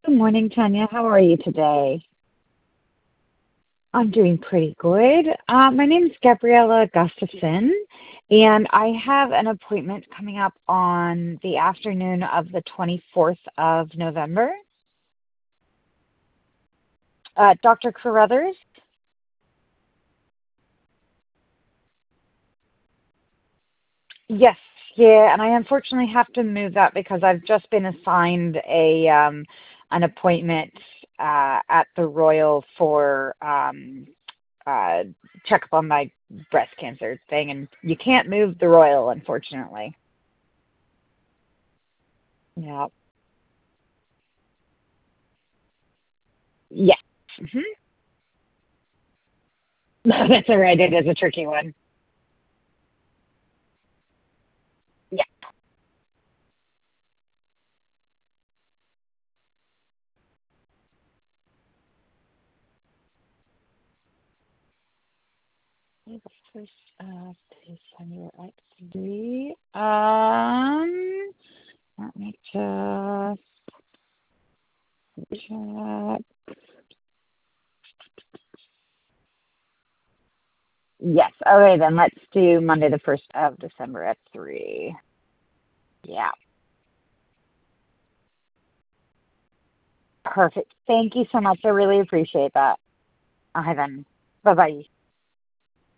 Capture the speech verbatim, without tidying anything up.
Good morning, Tanya. How are you today? I'm doing pretty good. Uh, my name is Gabriella Gustafson, and I have an appointment coming up on the afternoon of the twenty-fourth of November. Uh, Doctor Carruthers? Yes, yeah, and I unfortunately have to move that because I've just been assigned a um, an appointment uh, at the Royal for um, uh, checkup on my breast cancer thing, and you can't move the Royal, unfortunately. Yeah. Yes. Hmm. That's all right. It is a tricky one. Yeah. The first of December at three. Um, let me just check. Yes. Okay, then let's do Monday the first of December at three. Yeah. Perfect. Thank you so much. I really appreciate that. Okay then. Bye bye.